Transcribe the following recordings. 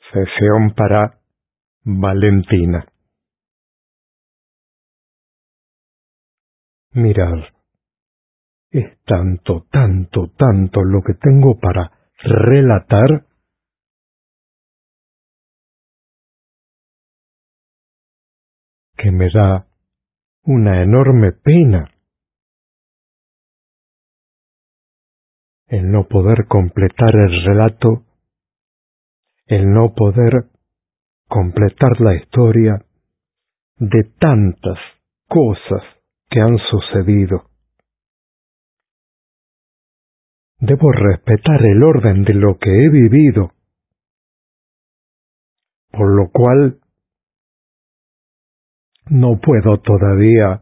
Sesión para Valentina. Mirad, es tanto lo que tengo para relatar que me da una enorme pena el no poder completar el relato, el no poder completar la historia de tantas cosas que han sucedido. Debo respetar el orden de lo que he vivido, por lo cual no puedo todavía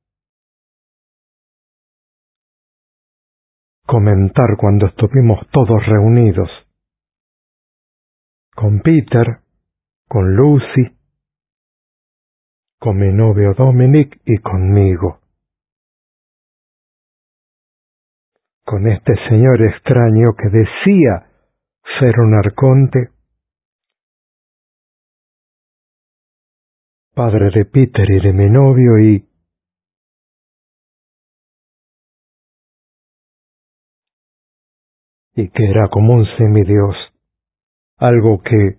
comentar cuando estuvimos todos reunidos, con Peter, con Lucy, con mi novio Dominic y conmigo, con este señor extraño que decía ser un arconte, padre de Peter y de mi novio, y que era como un semidios, algo que,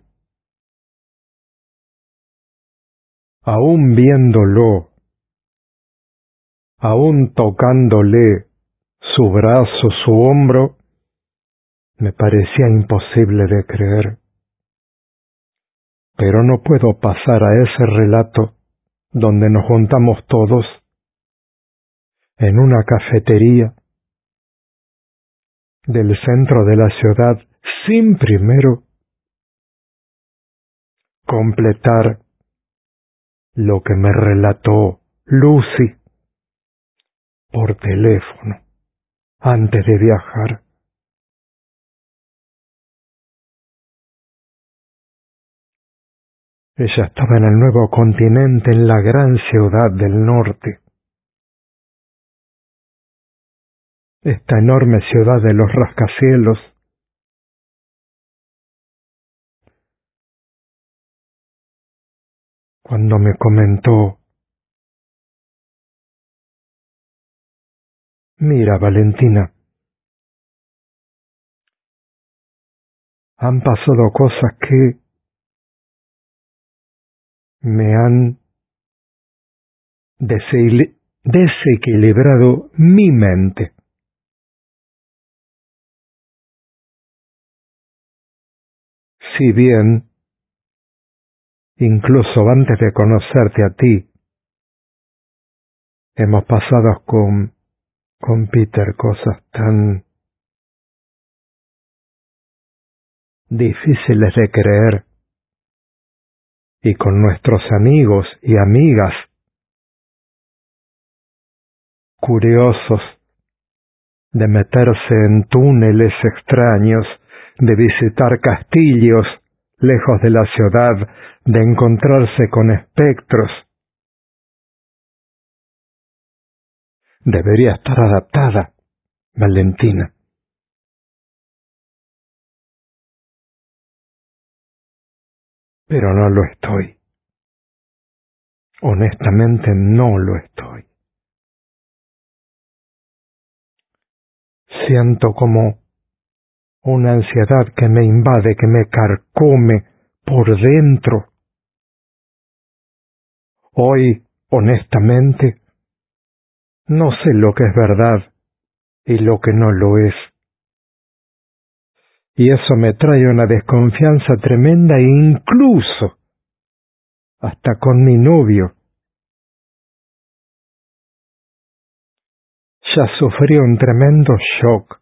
aún viéndolo, aún tocándole su brazo, su hombro, me parecía imposible de creer. Pero no puedo pasar a ese relato donde nos juntamos todos en una cafetería del centro de la ciudad sin primero completar lo que me relató Lucy por teléfono antes de viajar. Ella estaba en el nuevo continente, en la gran ciudad del norte, esta enorme ciudad de los rascacielos. Cuando me comentó: mira, Valentina, han pasado cosas que me han desequilibrado mi mente. Si bien, incluso antes de conocerte a ti, hemos pasado con Peter cosas tan difíciles de creer, y con nuestros amigos y amigas curiosos de meterse en túneles extraños, de visitar castillos lejos de la ciudad, de encontrarse con espectros. Debería estar adaptada, Valentina. Pero no lo estoy. Honestamente no lo estoy. Siento como una ansiedad que me invade, que me carcome por dentro. Hoy, honestamente, no sé lo que es verdad y lo que no lo es. Y eso me trae una desconfianza tremenda, e incluso hasta con mi novio. Ya sufrí un tremendo shock,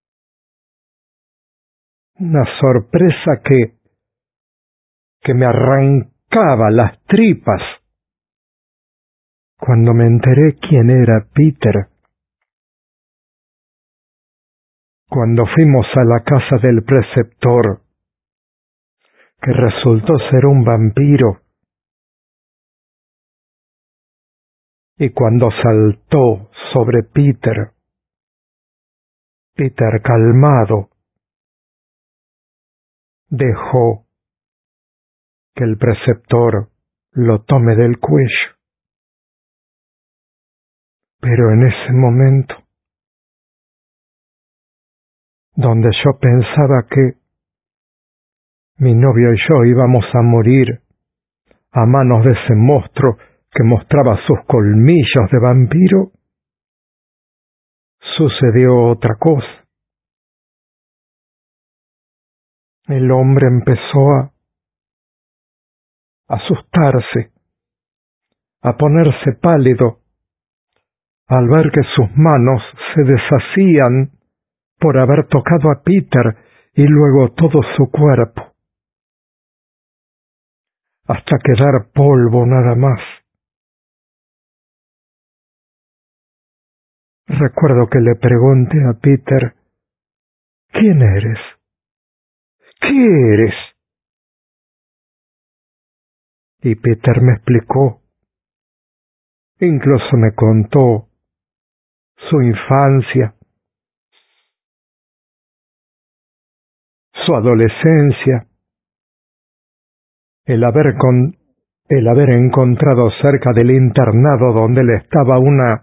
una sorpresa que me arrancaba las tripas cuando me enteré quién era Peter. Cuando fuimos a la casa del preceptor, que resultó ser un vampiro, y cuando saltó sobre Peter calmado dejó que el preceptor lo tome del cuello. Pero en ese momento, donde yo pensaba que mi novio y yo íbamos a morir a manos de ese monstruo que mostraba sus colmillos de vampiro, sucedió otra cosa. El hombre empezó a asustarse, a ponerse pálido, al ver que sus manos se deshacían por haber tocado a Peter y luego todo su cuerpo, hasta quedar polvo nada más. Recuerdo que le pregunté a Peter, ¿quién eres? ¿Qué eres? Y Peter me explicó, incluso me contó su infancia, su adolescencia, el haber encontrado cerca del internado donde él estaba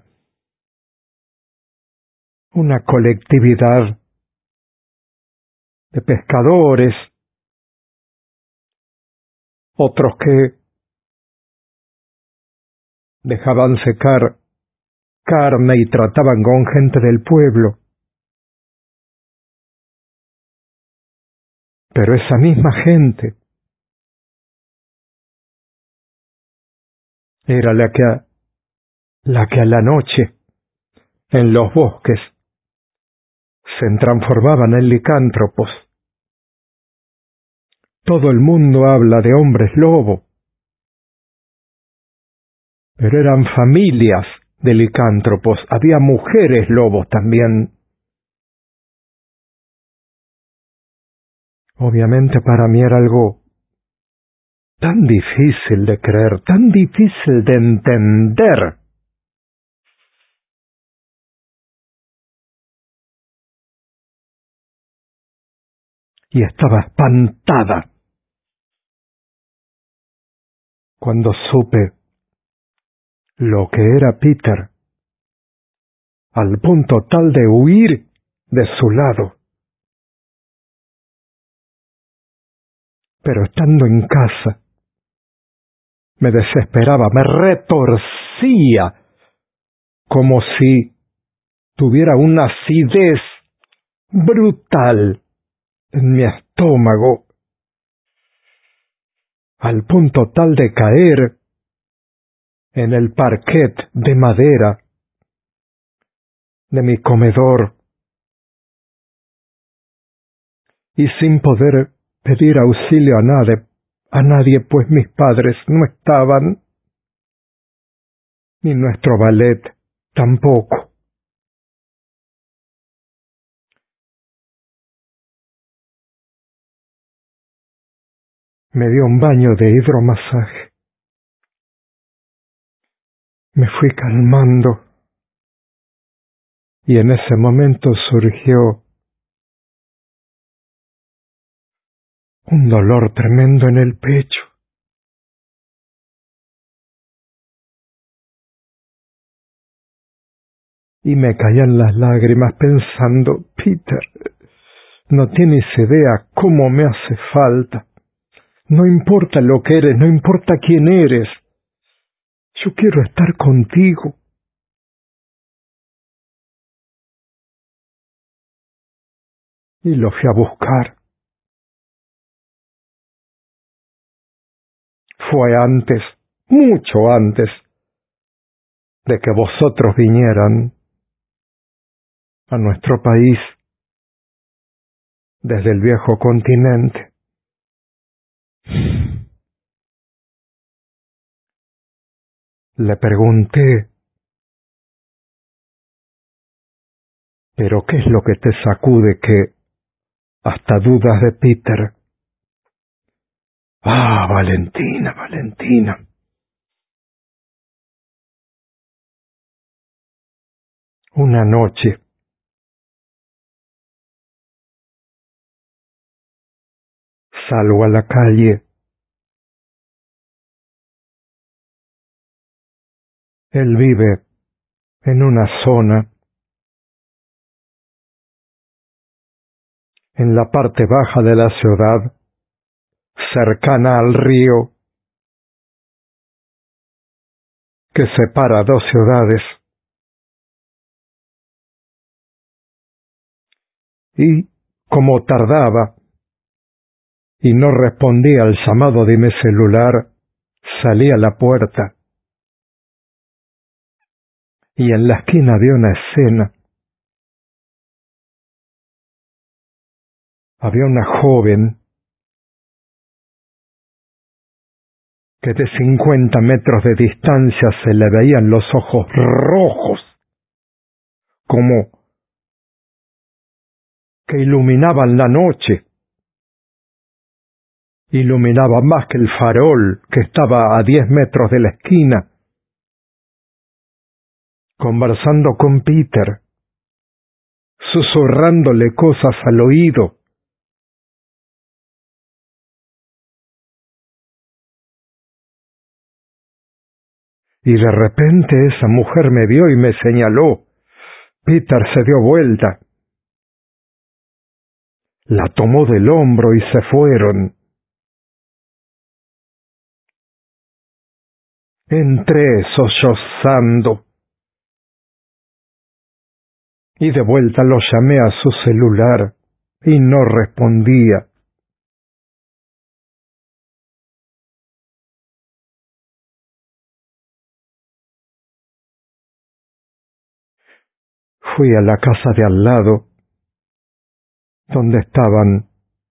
una colectividad de pescadores, otros que dejaban secar carne y trataban con gente del pueblo. Pero esa misma gente era la que a la noche, en los bosques, se transformaban en licántropos. Todo el mundo habla de hombres lobo, pero eran familias de licántropos, había mujeres lobos también. Obviamente para mí era algo tan difícil de creer, tan difícil de entender. Y estaba espantada cuando supe lo que era Peter, al punto tal de huir de su lado. Pero estando en casa, me desesperaba, me retorcía, como si tuviera una acidez brutal en mi estómago, al punto tal de caer en el parquet de madera de mi comedor y sin poder pedir auxilio a nadie, pues mis padres no estaban, ni nuestro ballet tampoco. Me dio un baño de hidromasaje. Me fui calmando y en ese momento surgió un dolor tremendo en el pecho. Y me caían las lágrimas pensando, Peter, no tienes idea cómo me hace falta. No importa lo que eres, no importa quién eres. Yo quiero estar contigo. Y lo fui a buscar. Fue antes, mucho antes, de que vosotros vinieran a nuestro país desde el viejo continente. Le pregunté, ¿pero qué es lo que te sacude que hasta dudas de Peter? Ah, Valentina, Valentina. Una noche salgo a la calle Él vive en una zona en la parte baja de la ciudad, cercana al río que separa dos ciudades. Y, como tardaba y no respondía al llamado de mi celular, salí a la puerta y en la esquina vi una escena. Había una joven que de 50 metros de distancia se le veían los ojos rojos, como que iluminaban la noche. Iluminaba más que el farol que estaba a 10 metros de la esquina, conversando con Peter, susurrándole cosas al oído. Y de repente esa mujer me vio y me señaló. Peter se dio vuelta, la tomó del hombro y se fueron. Entré sollozando y de vuelta lo llamé a su celular y no respondía. Fui a la casa de al lado, donde estaban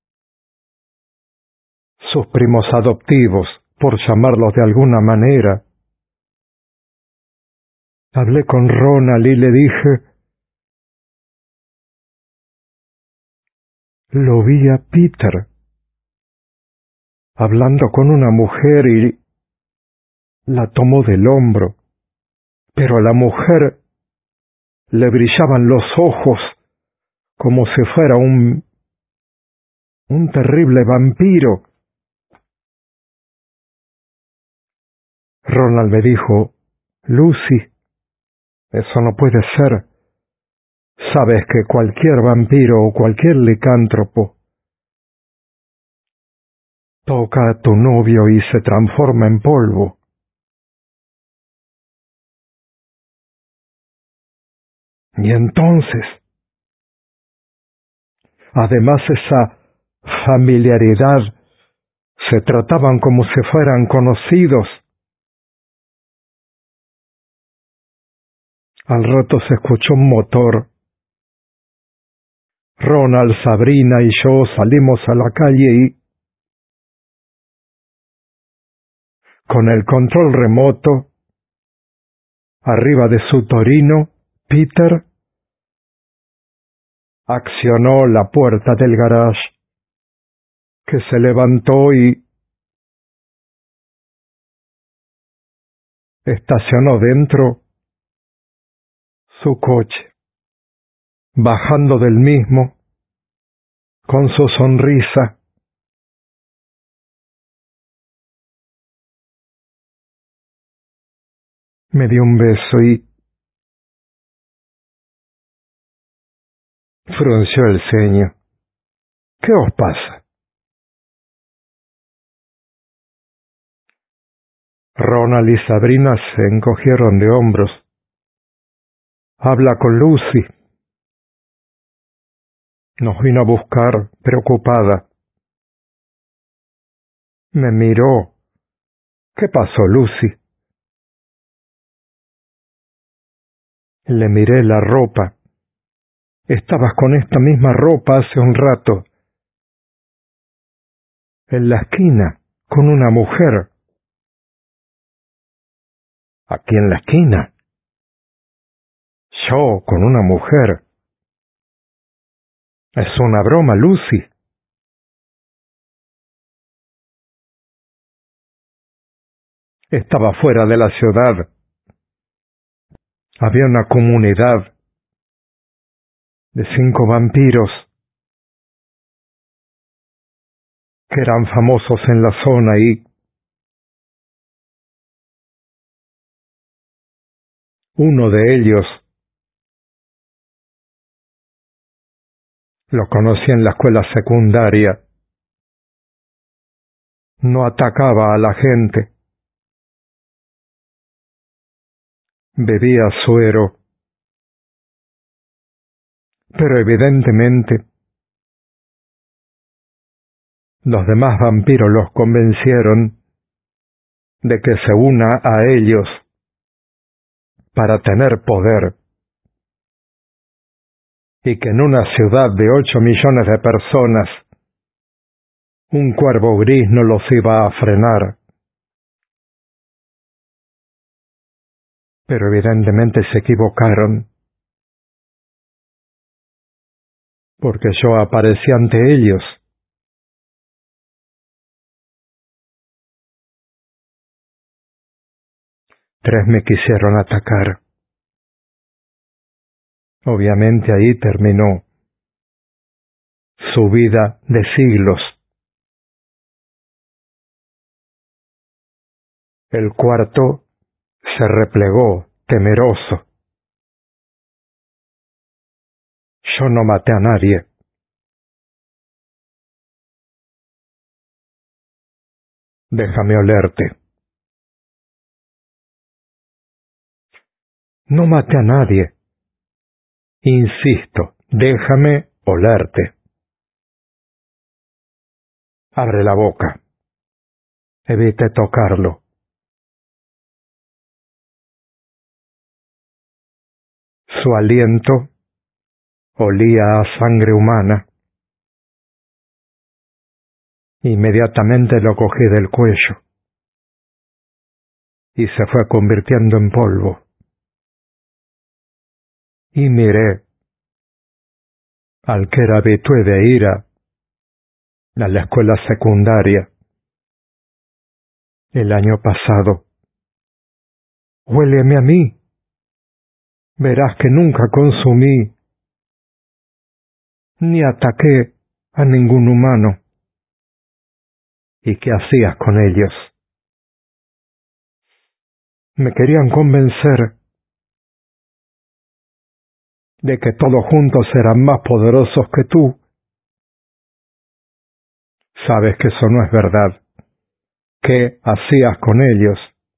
sus primos adoptivos, por llamarlos de alguna manera. Hablé con Ronald y le dije, lo vi a Peter hablando con una mujer y la tomó del hombro, pero a la mujer le brillaban los ojos como si fuera un terrible vampiro. Ronald me dijo, Lucy, eso no puede ser. Sabes que cualquier vampiro o cualquier licántropo toca a tu novio y se transforma en polvo. Y entonces, además esa familiaridad, se trataban como si fueran conocidos. Al rato se escuchó un motor. Ronald, Sabrina y yo salimos a la calle y, con el control remoto, arriba de su Torino, Peter accionó la puerta del garage, que se levantó y estacionó dentro su coche. Bajando del mismo, con su sonrisa, me dio un beso y frunció el ceño. ¿Qué os pasa? Ronald y Sabrina se encogieron de hombros. Habla con Lucy. Nos vino a buscar, preocupada. Me miró. ¿Qué pasó, Lucy? Le miré la ropa. Estabas con esta misma ropa hace un rato, en la esquina, con una mujer. ¿Aquí en la esquina? Yo, con una mujer. Es una broma, Lucy. Estaba fuera de la ciudad. Había una comunidad de 5 vampiros que eran famosos en la zona y Uno de ellos lo conocí en la escuela secundaria. No atacaba a la gente. Bebía suero. Pero evidentemente los demás vampiros los convencieron de que se una a ellos para tener poder, y que en una ciudad de 8 millones de personas un cuervo gris no los iba a frenar. Pero evidentemente se equivocaron, porque yo aparecí ante ellos. Tres me quisieron atacar. Obviamente ahí terminó su vida de siglos. El cuarto se replegó, temeroso. Yo no maté a nadie. Déjame olerte. No maté a nadie. Insisto, déjame olerte. Abre la boca. Evite tocarlo. Su aliento olía a sangre humana. Inmediatamente lo cogí del cuello y se fue convirtiendo en polvo. Y miré al que era habitué de ir a la escuela secundaria el año pasado. Huéleme a mí. Verás que nunca consumí ni ataqué a ningún humano. ¿Y qué hacías con ellos? Me querían convencer de que todos juntos eran más poderosos que tú. Sabes que eso no es verdad. ¿Qué hacías con ellos?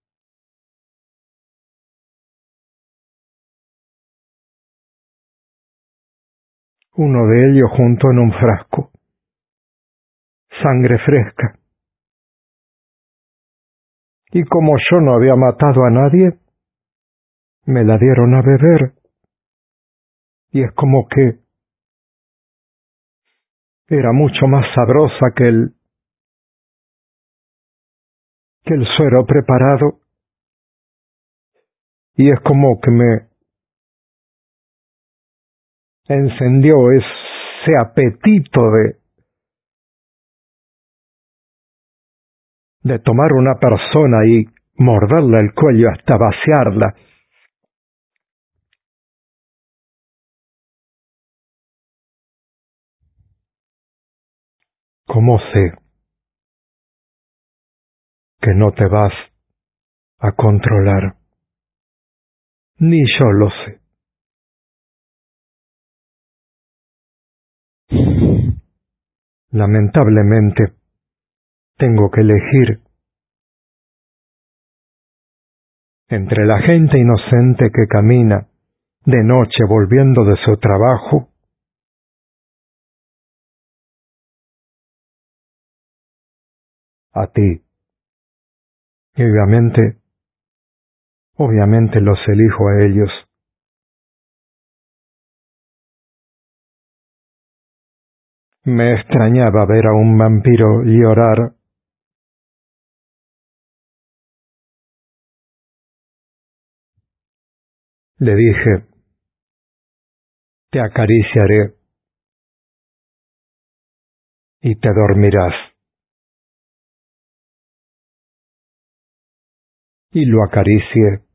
Uno de ellos juntó en un frasco sangre fresca. Y como yo no había matado a nadie, me la dieron a beber. Y es como que era mucho más sabrosa que el suero preparado. Y es como que me encendió ese apetito de tomar una persona y morderle el cuello hasta vaciarla. ¿Cómo sé que no te vas a controlar? Ni yo lo sé. Lamentablemente, tengo que elegir entre la gente inocente que camina de noche volviendo de su trabajo a ti. Y obviamente los elijo a ellos. Me extrañaba ver a un vampiro llorar. Le dije, te acariciaré y te dormirás. Y lo acaricié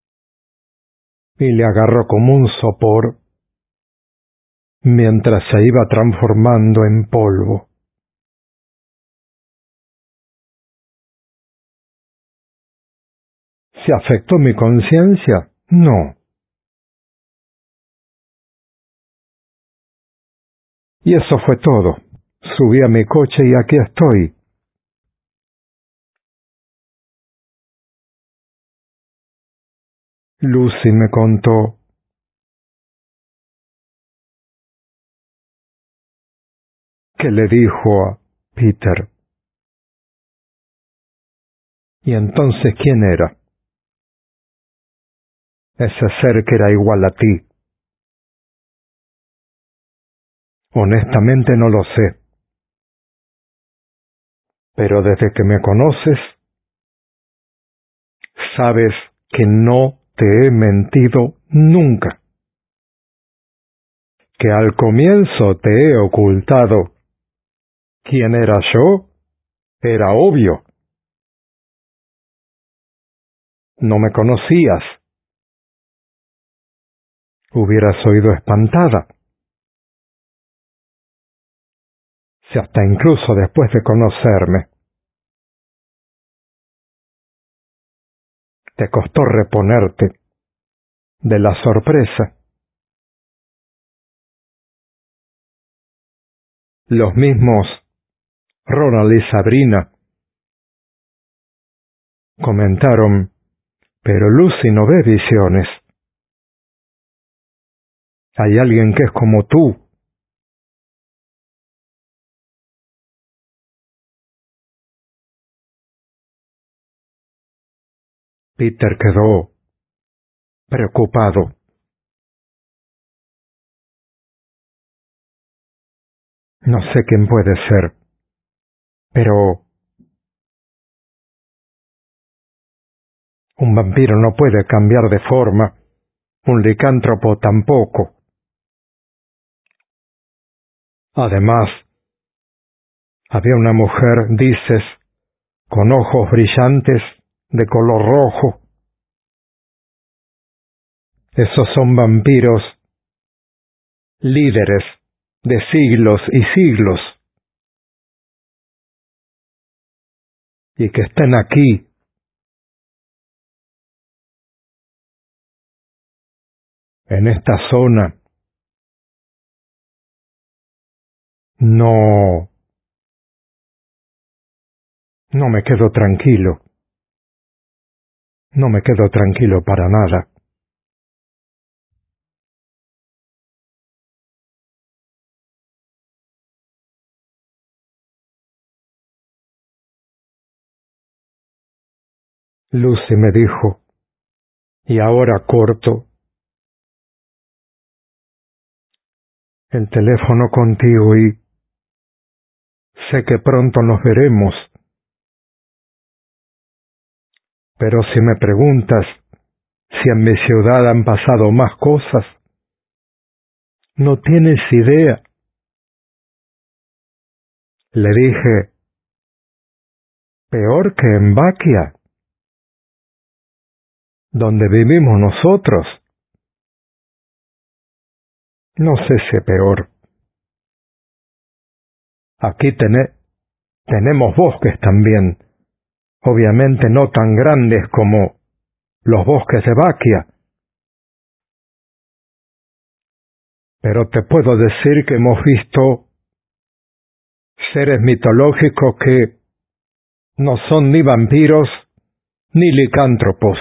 y le agarró como un sopor mientras se iba transformando en polvo. ¿Se afectó mi conciencia? No. Y eso fue todo. Subí a mi coche y aquí estoy. Lucy me contó que le dijo a Peter. ¿Y entonces quién era? Ese ser que era igual a ti. Honestamente no lo sé. Pero desde que me conoces, sabes que no te he mentido nunca. Que al comienzo te he ocultado quién era yo, era obvio. No me conocías. Hubieras oído espantada. Si hasta incluso después de conocerme, te costó reponerte de la sorpresa. Los mismos Ronald y Sabrina comentaron, pero Lucy no ve visiones. Hay alguien que es como tú. Peter quedó preocupado. No sé quién puede ser, pero un vampiro no puede cambiar de forma, un licántropo tampoco. Además, había una mujer, dices, con ojos brillantes de color rojo. Esos son vampiros líderes de siglos y siglos. Y que estén aquí, en esta zona, no me quedo tranquilo. No me quedo tranquilo para nada. Lucy me dijo, y ahora corto el teléfono contigo y sé que pronto nos veremos. Pero si me preguntas si en mi ciudad han pasado más cosas, no tienes idea. Le dije, peor que en Baquia, donde vivimos nosotros. No sé si peor. Aquí tenemos bosques también, obviamente no tan grandes como los bosques de Baquia. Pero te puedo decir que hemos visto seres mitológicos que no son ni vampiros ni licántropos,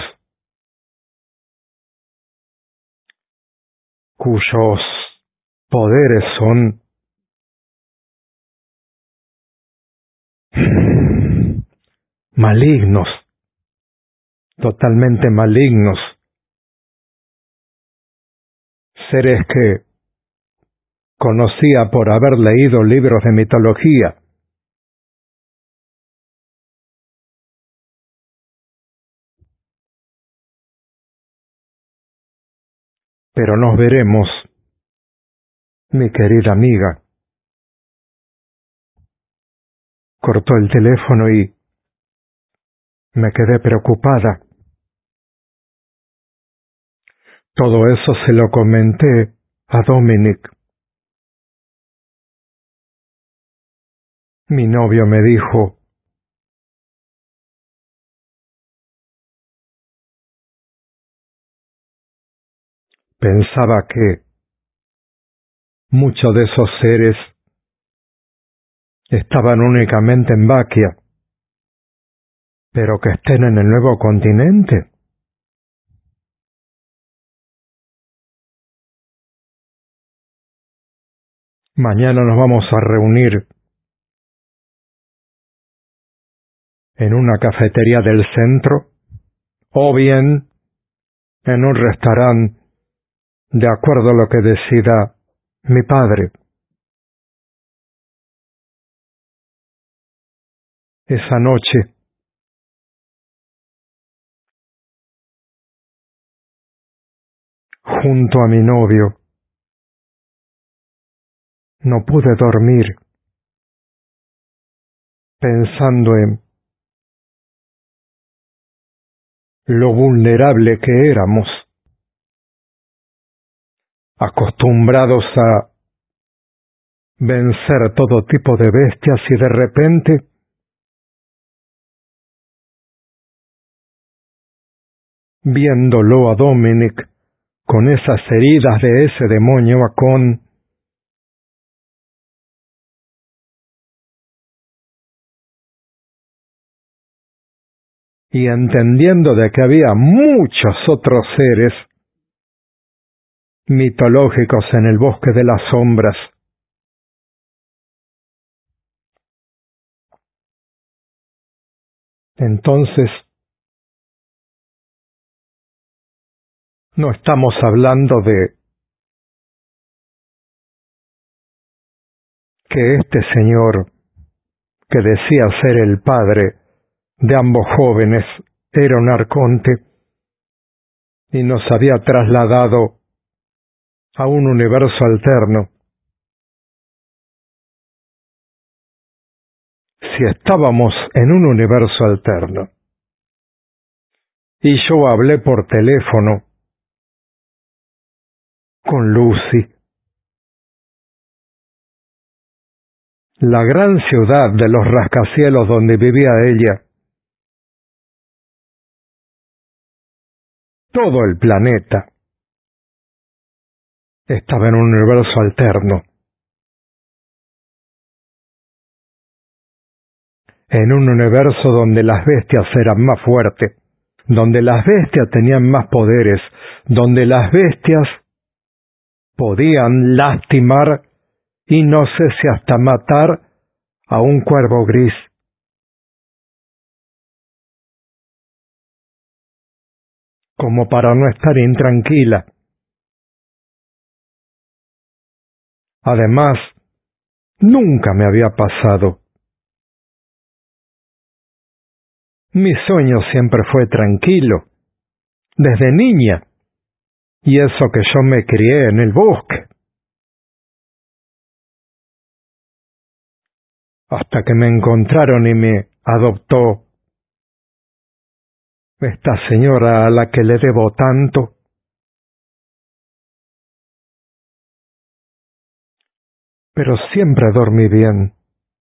cuyos poderes son malignos, totalmente malignos, seres que conocía por haber leído libros de mitología. Pero nos veremos, mi querida amiga. Cortó el teléfono y me quedé preocupada. Todo eso se lo comenté a Dominic. Mi novio me dijo, pensaba que muchos de esos seres estaban únicamente en Baquia. Pero que estén en el nuevo continente. Mañana nos vamos a reunir en una cafetería del centro o bien en un restaurante, de acuerdo a lo que decida mi padre. Esa noche, junto a mi novio, no pude dormir pensando en lo vulnerable que éramos, acostumbrados a vencer todo tipo de bestias y de repente viéndolo a Dominic con esas heridas de ese demonio Acón, y entendiendo de que había muchos otros seres mitológicos en el bosque de las sombras, entonces no estamos hablando de que este señor, que decía ser el padre de ambos jóvenes, era un arconte y nos había trasladado a un universo alterno. Si estábamos en un universo alterno y yo hablé por teléfono con Lucy, la gran ciudad de los rascacielos donde vivía ella, todo el planeta estaba en un universo alterno, en un universo donde las bestias eran más fuertes, donde las bestias tenían más poderes, donde las bestias podían lastimar y no sé si hasta matar a un cuervo gris. Como para no estar intranquila. Además, nunca me había pasado. Mi sueño siempre fue tranquilo, desde niña, y eso que yo me crié en el bosque. Hasta que me encontraron y me adoptó esta señora a la que le debo tanto. Pero siempre dormí bien.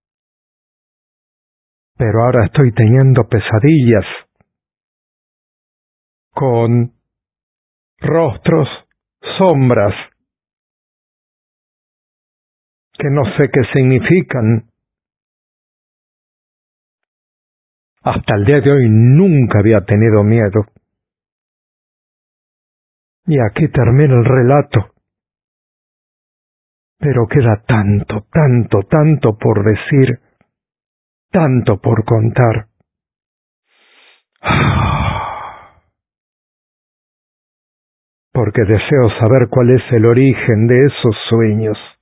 Pero ahora estoy teniendo pesadillas con rostros, sombras, que no sé qué significan. Hasta el día de hoy nunca había tenido miedo. Y aquí termina el relato. Pero queda tanto, tanto, tanto por decir, tanto por contar. Porque deseo saber cuál es el origen de esos sueños.